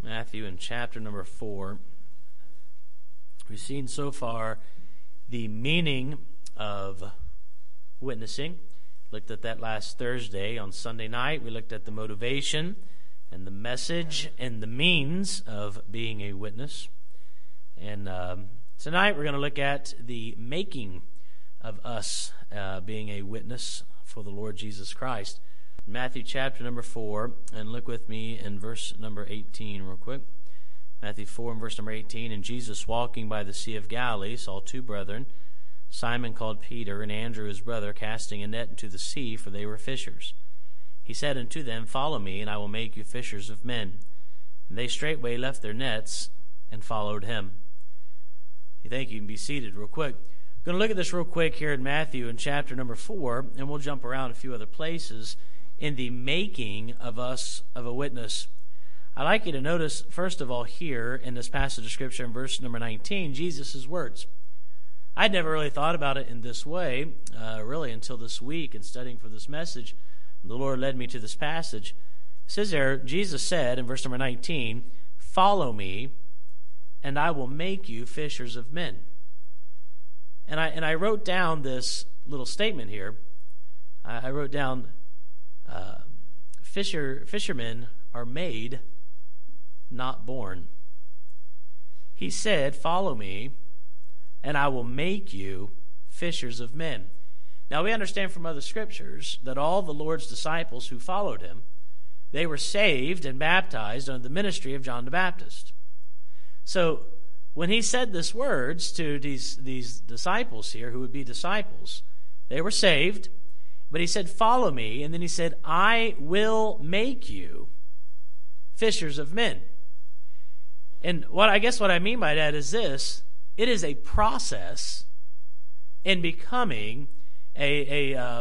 Matthew in chapter number 4. We've seen so far the meaning of witnessing. Looked at that last Thursday. On Sunday night, we looked at the motivation and the message and the means of being a witness. And tonight we're going to look at the making of us being a witness for the Lord Jesus Christ. Matthew chapter number 4, and look with me in verse number 18 real quick. Matthew 4 and verse number 18, And Jesus, walking by the Sea of Galilee, saw two brethren, Simon called Peter, and Andrew his brother, casting a net into the sea, for they were fishers. He said unto them, Follow me, and I will make you fishers of men. And they straightway left their nets and followed him. Thank you. You can be seated real quick. I'm going to look at this real quick here in Matthew in chapter number 4, and we'll jump around a few other places in the making of us of a witness. I'd like you to notice, first of all, here in this passage of Scripture in verse number 19, Jesus' words. I'd never really thought about it in this way, really until this week in studying for this message. The Lord led me to this passage. It says there, Jesus said in verse number 19, Follow me, and I will make you fishers of men. And I wrote down this little statement here. I wrote down, fishermen are made, not born. He said, Follow me, and I will make you fishers of men. Now we understand from other scriptures that all the Lord's disciples who followed him, they were saved and baptized under the ministry of John the Baptist. So when he said these words to these disciples here, who would be disciples, they were saved, but he said, Follow me, and then he said, I will make you fishers of men. And what I mean by that is this: it is a process in becoming a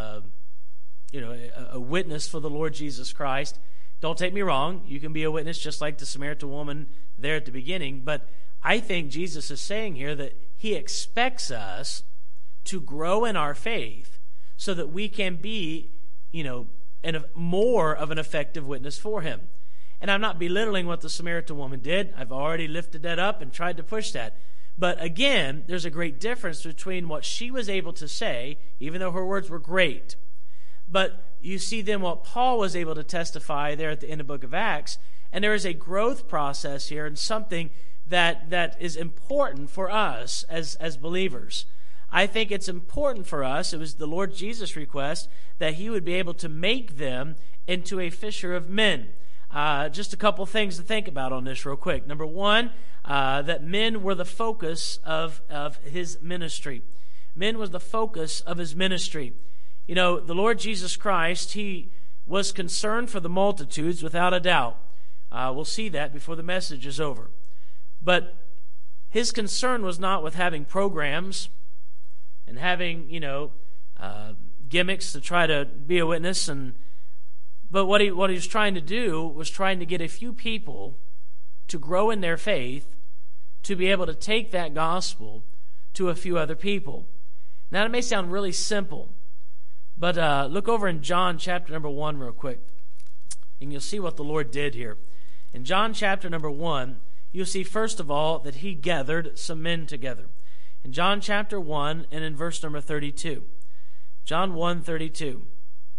witness for the Lord Jesus Christ. Don't take me wrong; you can be a witness just like the Samaritan woman there at the beginning. But I think Jesus is saying here that he expects us to grow in our faith so that we can be, more of an effective witness for him. And I'm not belittling what the Samaritan woman did. I've already lifted that up and tried to push that. But again, there's a great difference between what she was able to say, even though her words were great. But you see then what Paul was able to testify there at the end of the book of Acts. And there is a growth process here and something that is important for us as believers. I think it's important for us, it was the Lord Jesus' request, that he would be able to make them into a fisher of men. Just a couple things to think about on this real quick. Number one, that men were the focus of his ministry. Men was the focus of his ministry. The Lord Jesus Christ, he was concerned for the multitudes without a doubt. We'll see that before the message is over. But his concern was not with having programs and having, gimmicks to try to be a witness. But what he was trying to do was trying to get a few people to grow in their faith, to be able to take that gospel to a few other people. Now, it may sound really simple, but look over in John chapter number 1 real quick, and you'll see what the Lord did here. In John chapter number 1, you'll see, first of all, that he gathered some men together. In John chapter 1 and in verse number 32. John 1:32. It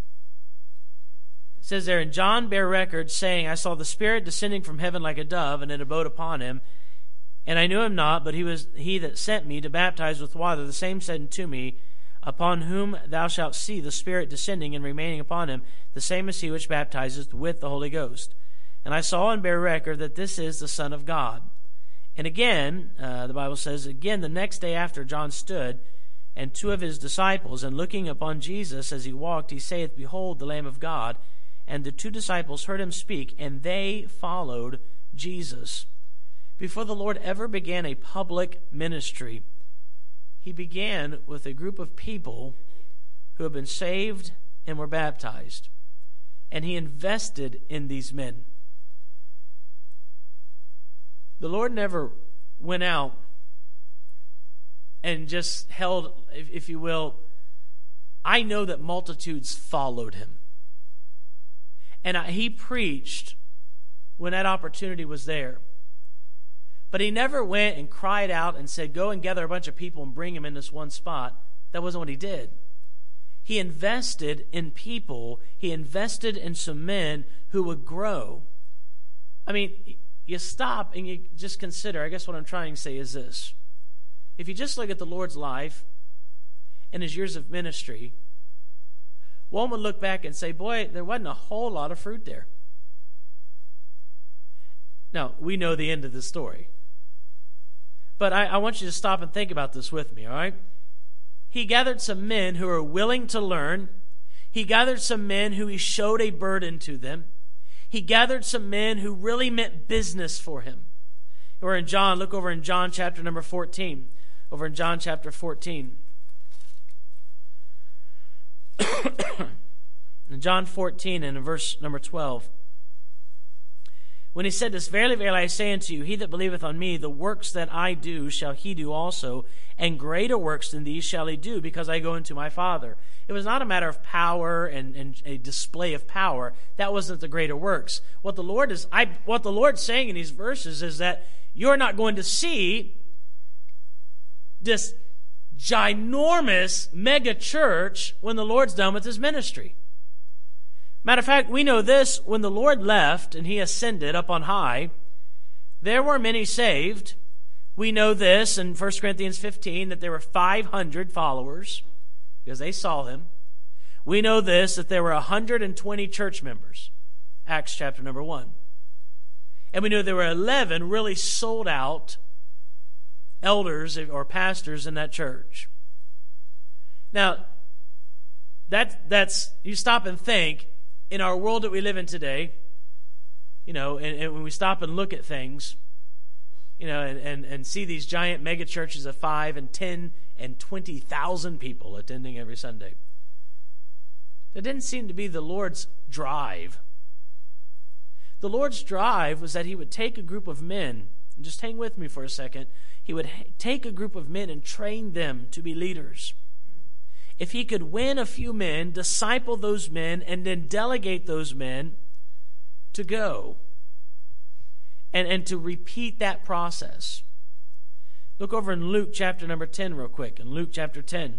says there, And John bare record, saying, I saw the Spirit descending from heaven like a dove, and it abode upon him. And I knew him not, but he that sent me to baptize with water. The same said unto me, Upon whom thou shalt see the Spirit descending and remaining upon him, the same is he which baptizeth with the Holy Ghost. And I saw and bear record that this is the Son of God. And again, the Bible says, again, the next day after John stood, and two of his disciples, and looking upon Jesus as he walked, he saith, Behold, the Lamb of God. And the two disciples heard him speak, and they followed Jesus. Before the Lord ever began a public ministry, he began with a group of people who had been saved and were baptized. And he invested in these men. The Lord never went out and just held, if you will, I know that multitudes followed him. And he preached when that opportunity was there. But he never went and cried out and said, go and gather a bunch of people and bring them in this one spot. That wasn't what he did. He invested in people. He invested in some men who would grow. I mean, you stop and you just consider, I guess what I'm trying to say is this. If you just look at the Lord's life and his years of ministry, one would look back and say, boy, there wasn't a whole lot of fruit there. Now, we know the end of the story. But I want you to stop and think about this with me, all right? He gathered some men who were willing to learn. He gathered some men who he showed a burden to them. He gathered some men who really meant business for him. We're in John. Look over in John chapter number 14. Over in John chapter 14. In John 14 and in verse number 12. When he said this, verily, verily, I say unto you, he that believeth on me, the works that I do shall he do also, and greater works than these shall he do, because I go into my Father. It was not a matter of power and a display of power. That wasn't the greater works. What the Lord's saying in these verses is that you're not going to see this ginormous mega church when the Lord's done with his ministry. Matter of fact, we know this, when the Lord left and he ascended up on high, there were many saved. We know this in 1 Corinthians 15, that there were 500 followers because they saw him. We know this, that there were 120 church members, Acts chapter number 1. And we know there were 11 really sold out elders or pastors in that church. Now, that's you stop and think, in our world that we live in today, and when we stop and look at things, and see these giant mega churches of 5 and 10 and 20,000 people attending every Sunday, that didn't seem to be the Lord's drive. The Lord's drive was that he would take a group of men, and just hang with me for a second, he would take a group of men and train them to be leaders. If he could win a few men, disciple those men, and then delegate those men to go and to repeat that process. Look over in Luke chapter number 10 real quick. In Luke chapter 10.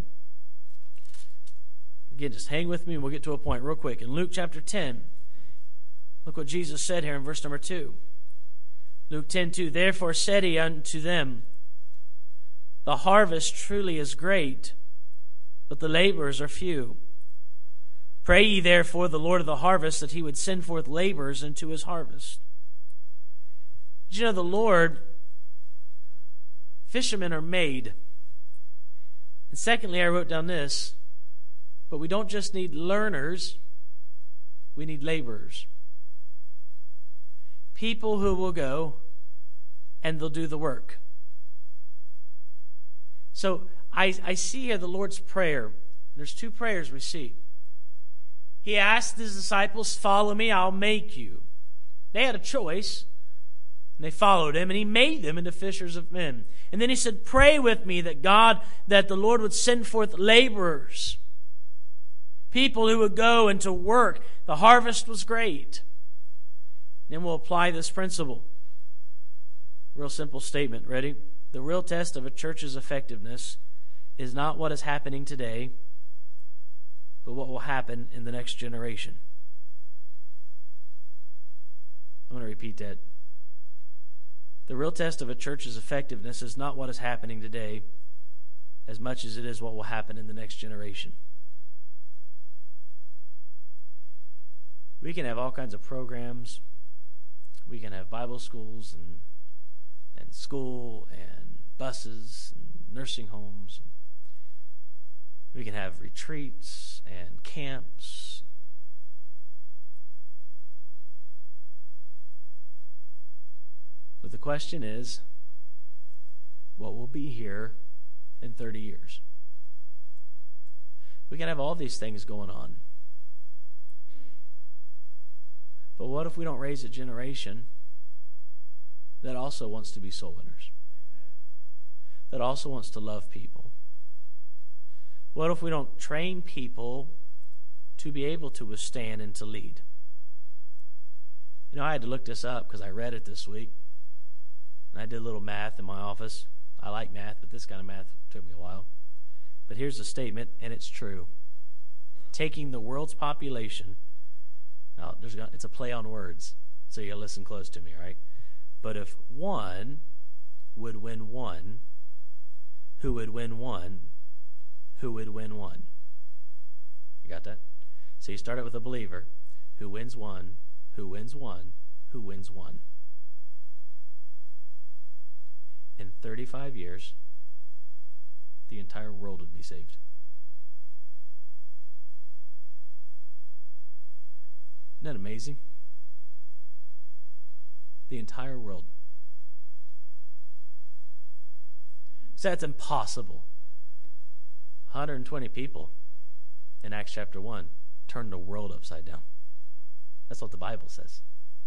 Again, just hang with me and we'll get to a point real quick. In Luke chapter 10, look what Jesus said here in verse number 2. Luke 10:2. Therefore said he unto them, the harvest truly is great, but the laborers are few. Pray ye therefore the Lord of the harvest that he would send forth laborers into his harvest. Did you know the Lord, fishermen are made. And secondly, I wrote down this, but we don't just need learners, we need laborers. People who will go and they'll do the work. So I see here the Lord's prayer. There's two prayers we see. He asked his disciples, follow me, I'll make you. They had a choice, and they followed him, and he made them into fishers of men. And then he said, pray with me that the Lord would send forth laborers, people who would go and to work. The harvest was great. Then we'll apply this principle. Real simple statement. Ready? The real test of a church's effectiveness is not what is happening today, but what will happen in the next generation. I'm going to repeat that. The real test of a church's effectiveness is not what is happening today as much as it is what will happen in the next generation. We can have all kinds of programs. We can have Bible schools and school and buses and nursing homes. We can have retreats and camps. But the question is, what will be here in 30 years? We can have all these things going on. But what if we don't raise a generation that also wants to be soul winners? That also wants to love people? What if we don't train people to be able to withstand and to lead? I had to look this up because I read it this week. And I did a little math in my office. I like math, but this kind of math took me a while. But here's a statement, and it's true. Taking the world's population, now it's a play on words, so you listen close to me, right? But if one would win one, who would win one? Who would win one? You got that? So you start out with a believer who wins one, who wins one, who wins one. In 35 years, the entire world would be saved. Isn't that amazing? The entire world. So that's impossible. 120 people in Acts chapter 1 turned the world upside down. That's what the Bible says.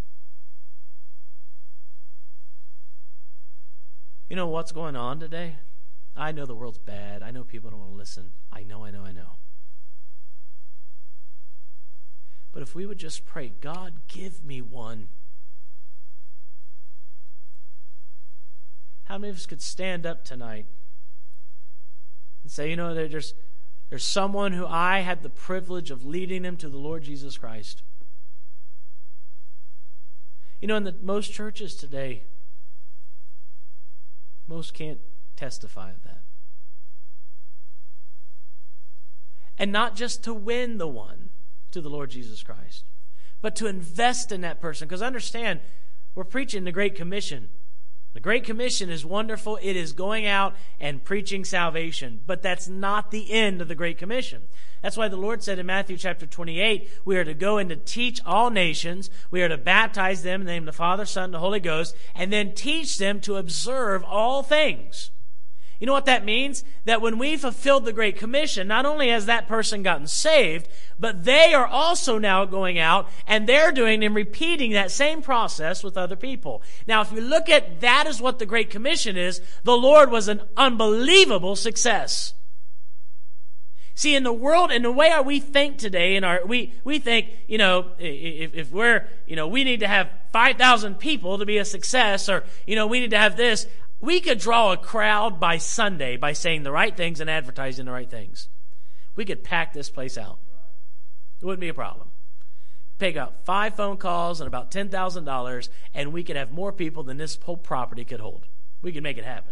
You know what's going on today? I know the world's bad. I know people don't want to listen. I know. But if we would just pray, God, give me one. How many of us could stand up tonight and say, there's someone who I had the privilege of leading them to the Lord Jesus Christ? In most churches today, most can't testify of that. And not just to win the one to the Lord Jesus Christ, but to invest in that person. Because understand, we're preaching the Great Commission. The Great Commission is wonderful. It is going out and preaching salvation. But that's not the end of the Great Commission. That's why the Lord said in Matthew chapter 28, we are to go and to teach all nations. We are to baptize them in the name of the Father, Son, and the Holy Ghost, and then teach them to observe all things. You know what that means? That when we fulfilled the Great Commission, not only has that person gotten saved, but they are also now going out and they're doing and repeating that same process with other people. Now, if you look at that as what the Great Commission is, the Lord was an unbelievable success. See, in the world, in the way we think today, we think, if we're, we need to have 5,000 people to be a success, or, we need to have this. We could draw a crowd by Sunday by saying the right things and advertising the right things. We could pack this place out. It wouldn't be a problem. Pick up 5 phone calls and about $10,000, and we could have more people than this whole property could hold. We could make it happen.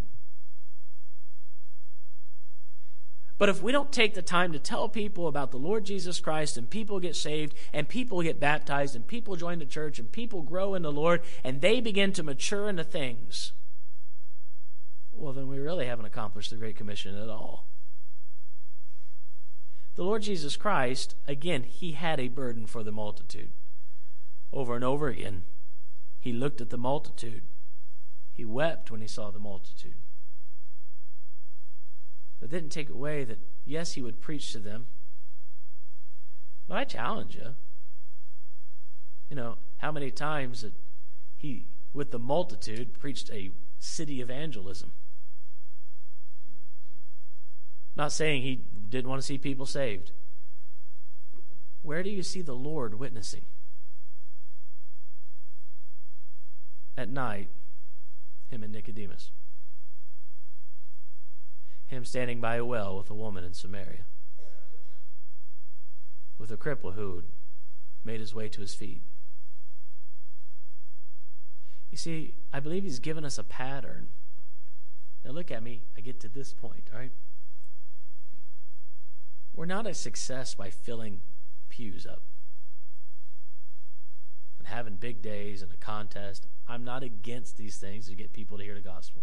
But if we don't take the time to tell people about the Lord Jesus Christ, and people get saved, and people get baptized, and people join the church, and people grow in the Lord, and they begin to mature into things, well, then we really haven't accomplished the Great Commission at all. The Lord Jesus Christ, again, he had a burden for the multitude. Over and over again, he looked at the multitude. He wept when he saw the multitude. But didn't take away that, yes, he would preach to them. But I challenge you. How many times that he, with the multitude, preached a city evangelism. Not saying he didn't want to see people saved. Where do you see the Lord witnessing? At night, him and Nicodemus. Him standing by a well with a woman in Samaria. With a cripple who made his way to his feet. You see, I believe he's given us a pattern. Now look at me. I get to this point, all right? We're not a success by filling pews up and having big days and a contest. I'm not against these things to get people to hear the gospel.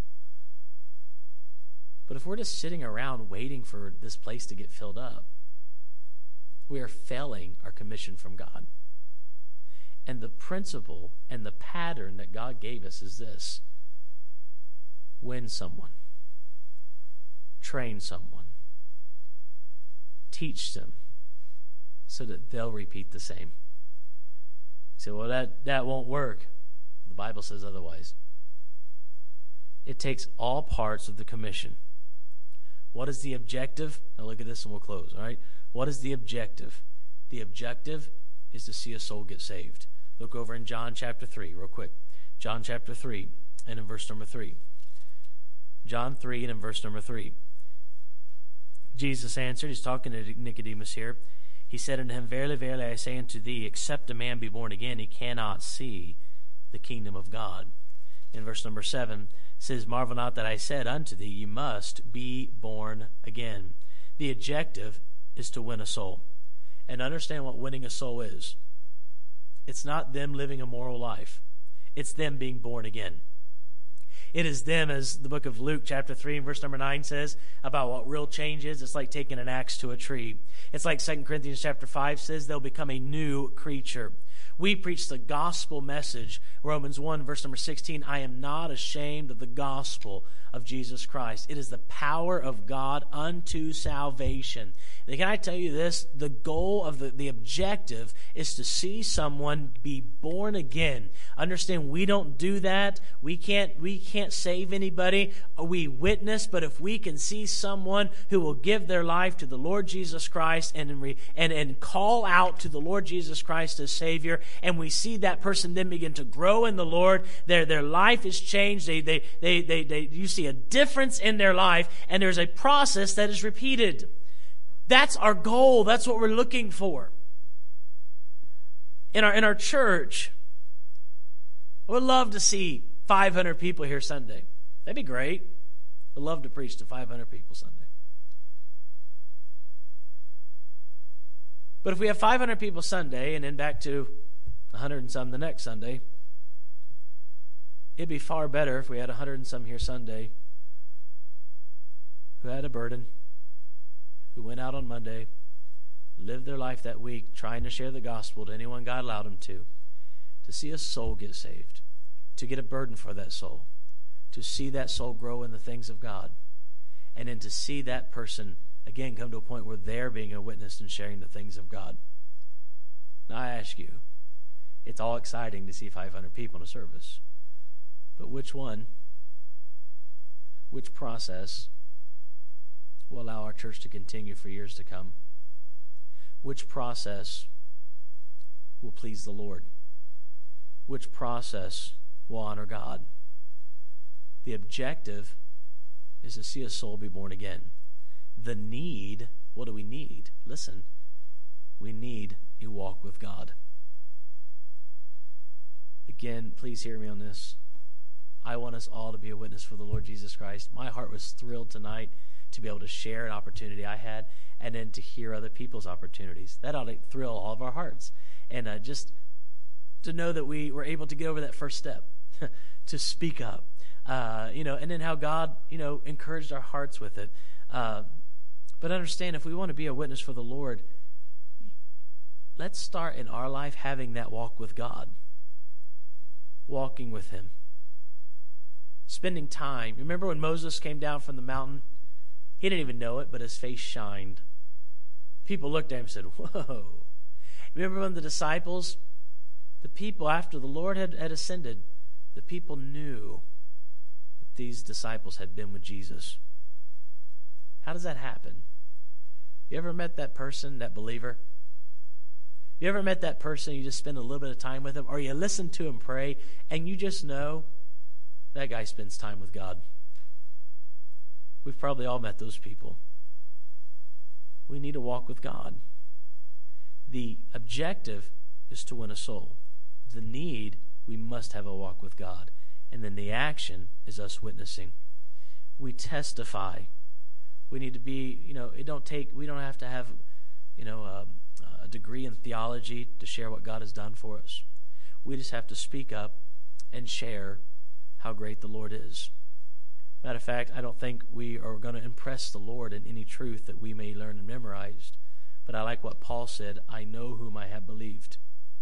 But if we're just sitting around waiting for this place to get filled up, we are failing our commission from God. And the principle and the pattern that God gave us is this: win someone, train someone, teach them so that they'll repeat the same. You say, well, that won't work. The Bible says otherwise. It takes all parts of the commission. What is the objective? Now look at this and we'll close, all right? What is the objective? The objective is to see a soul get saved. Look over in John chapter 3 real quick. John chapter 3 and in verse number 3. John 3 and in verse number 3. Jesus answered, he's talking to Nicodemus here. He said unto him, Verily, verily, I say unto thee, except a man be born again, he cannot see the kingdom of God. In verse number 7, it says, Marvel not that I said unto thee, you must be born again. The objective is to win a soul. And understand what winning a soul is. It's not them living a moral life. It's them being born again. It is them, as the book of Luke chapter 3 and verse number 9 says, about what real change is. It's like taking an axe to a tree. It's like 2 Corinthians chapter 5 says, they'll become a new creature. We preach the gospel message. Romans 1 verse number 16, I am not ashamed of the gospel of Jesus Christ. It is the power of God unto salvation. And can I tell you this? The goal of the objective is to see someone be born again. Understand, we don't do that. We can't save anybody. We witness, but if we can see someone who will give their life to the Lord Jesus Christ and call out to the Lord Jesus Christ as Savior, and we see that person then begin to grow in the Lord, their life is changed. You see a difference in their life, and there's a process that is repeated. That's our goal. That's what we're looking for. In our church, I would love to see 500 people here Sunday. That'd be great. I'd love to preach to 500 people Sunday. But if we have 500 people Sunday and then back to 100 and some the next Sunday, it'd be far better if we had 100 and some here Sunday who had a burden, who went out on Monday, lived their life that week trying to share the gospel to anyone God allowed them to see a soul get saved, to get a burden for that soul, to see that soul grow in the things of God, and then to see that person again come to a point where they're being a witness and sharing the things of God. Now I ask you, it's all exciting to see 500 people in a service, but which process will allow our church to continue for years to come? Which process will please the Lord? Which process will honor God? The objective is to see a soul be born again. The need, what do we need? Listen, we need a walk with God. Again, please hear me on this. I want us all to be a witness for the Lord Jesus Christ. My heart was thrilled tonight to be able to share an opportunity I had, and then to hear other people's opportunities. That ought to thrill all of our hearts. And just to know that we were able to get over that first step, to speak up, and then how God, encouraged our hearts with it. But understand, if we want to be a witness for the Lord, let's start in our life having that walk with God, walking with Him, spending time. Remember when Moses came down from the mountain? He didn't even know it, but his face shined. People looked at him and said, whoa. Remember when the disciples, the people after the Lord had ascended, the people knew that these disciples had been with Jesus. How does that happen? You ever met that person, that believer? You ever met that person, you just spend a little bit of time with them, or you listen to him pray, and you just know that guy spends time with God? We've probably all met those people. We need to walk with God. The objective is to win a soul. The need, we must have a walk with God. And then the action is us witnessing. We testify. We need to be, we don't have to have, a degree in theology to share what God has done for us. We just have to speak up and share how great the Lord is. Matter of fact, I don't think we are going to impress the Lord in any truth that we may learn and memorized. But I like what Paul said, I know whom I have believed.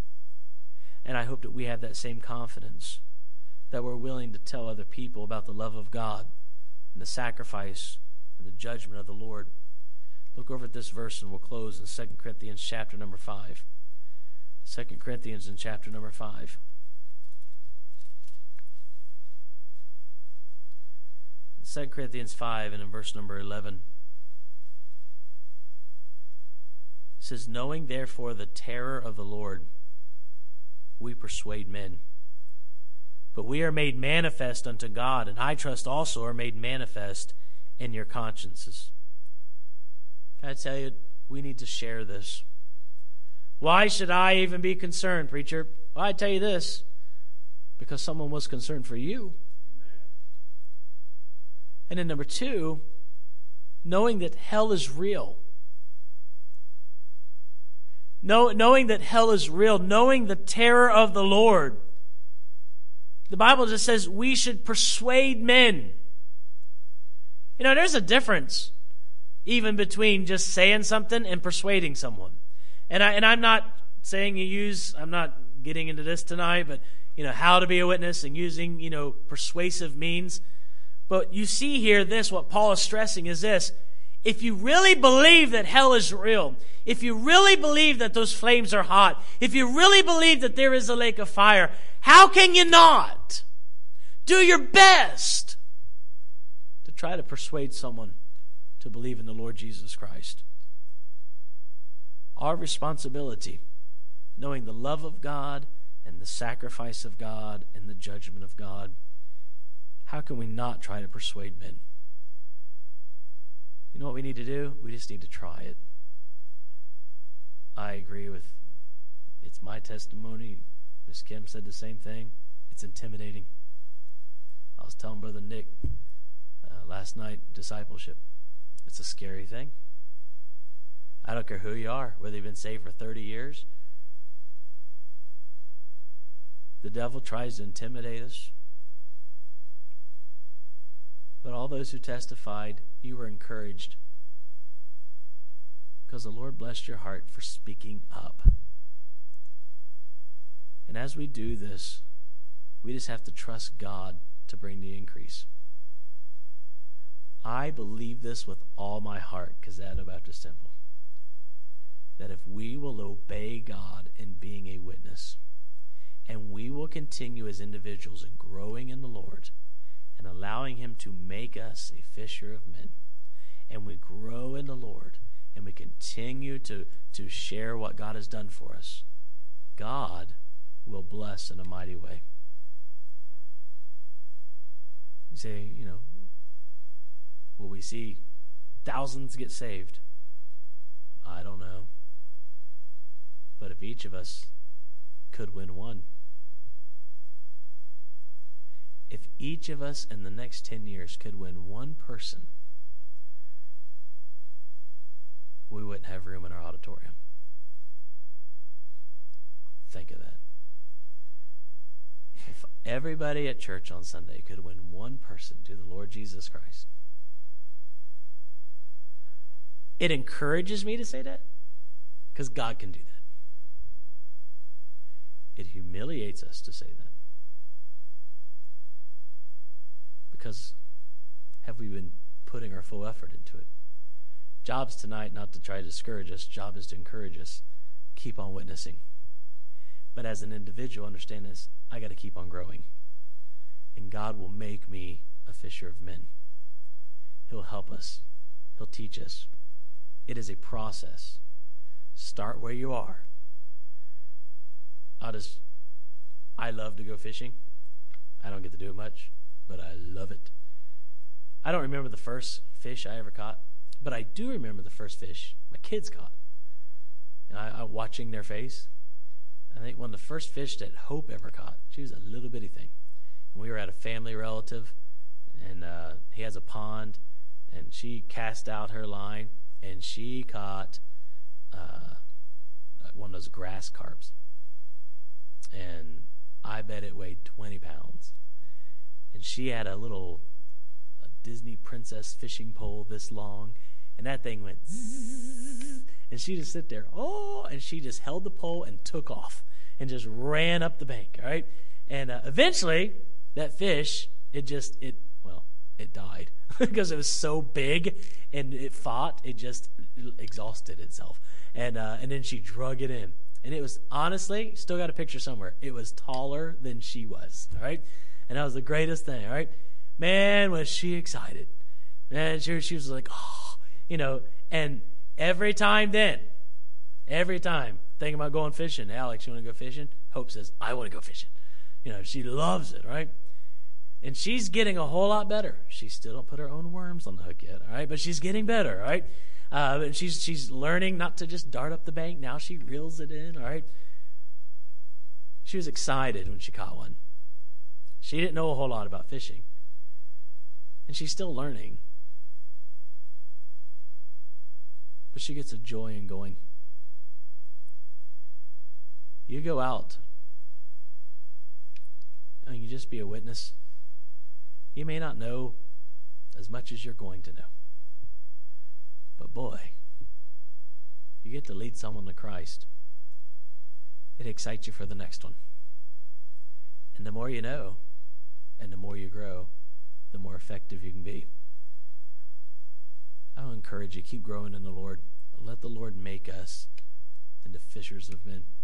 And I hope that we have that same confidence, that we're willing to tell other people about the love of God and the sacrifice and the judgment of the Lord. Look over at this verse and we'll close in 2 Corinthians chapter number 5. 2 Corinthians in chapter number 5. 2 Corinthians 5 and in verse number 11. It says, knowing therefore the terror of the Lord, we persuade men. But we are made manifest unto God, and I trust also are made manifest in your consciences. Can I tell you, we need to share this. Why should I even be concerned, preacher? Well, I tell you this, because someone was concerned for you. Amen. And then number two, knowing that hell is real. Knowing that hell is real, knowing the terror of the Lord. The Bible just says we should persuade men. You know, there's a difference even between just saying something and persuading someone. And I'm not saying I'm not getting into this tonight, but, how to be a witness and using, persuasive means. But you see here what Paul is stressing is this. If you really believe that hell is real, if you really believe that those flames are hot, if you really believe that there is a lake of fire, how can you not do your best to try to persuade someone to believe in the Lord Jesus Christ? Our responsibility, knowing the love of God and the sacrifice of God and the judgment of God, how can we not try to persuade men? You know what we need to do? We just need to try it. I agree with, it's my testimony. Miss Kim said the same thing. It's intimidating. I was telling Brother Nick last night, discipleship. It's a scary thing. I don't care who you are, whether you've been saved for 30 years. The devil tries to intimidate us. But all those who testified, you were encouraged because the Lord blessed your heart for speaking up. And as we do this, we just have to trust God to bring the increase. I believe this with all my heart, Cazado Baptist Temple, that if we will obey God in being a witness, and we will continue as individuals in growing in the Lord and allowing Him to make us a fisher of men, and we grow in the Lord and we continue to share what God has done for us, God will bless in a mighty way. You say, will we see thousands get saved? I don't know. But if each of us could win one, if each of us in the next 10 years could win one person, we wouldn't have room in our auditorium. Think of that. If everybody at church on Sunday could win one person to the Lord Jesus Christ, it encourages me to say that because God can do that. It humiliates us to say that because have we been putting our full effort into it? Job's tonight not to try to discourage us. Job is to encourage us. Keep on witnessing. But as an individual, understand this, I got to keep on growing. And God will make me a fisher of men. He'll help us. He'll teach us. It is a process. Start where you are. I love to go fishing. I don't get to do it much, but I love it. I don't remember the first fish I ever caught, but I do remember the first fish my kids caught. And I watching their face. I think one of the first fish that Hope ever caught, she was a little bitty thing. And we were at a family relative, and he has a pond, and she cast out her line, and she caught one of those grass carps. And I bet it weighed 20 pounds. And she had a Disney princess fishing pole this long, and that thing went zzz, and she just sit there, and she just held the pole and took off and just ran up the bank, all right? And eventually, that fish, it died because it was so big and it fought, it just exhausted itself. And then she drug it in. And it was, honestly, still got a picture somewhere, it was taller than she was, all right? And that was the greatest thing, all right? Man, was she excited. Man, she was like, and every time, thinking about going fishing, Alex, you want to go fishing? Hope says, I want to go fishing. She loves it, right? And she's getting a whole lot better. She still don't put her own worms on the hook yet, all right? But she's getting better, all right? And she's learning not to just dart up the bank. Now she reels it in, all right? She was excited when she caught one. She didn't know a whole lot about fishing. And she's still learning. But she gets a joy in going. You go out and you just be a witness. You may not know as much as you're going to know. But boy, you get to lead someone to Christ. It excites you for the next one. And the more you know, and the more you grow, the more effective you can be. I'll encourage you, keep growing in the Lord. Let the Lord make us into fishers of men.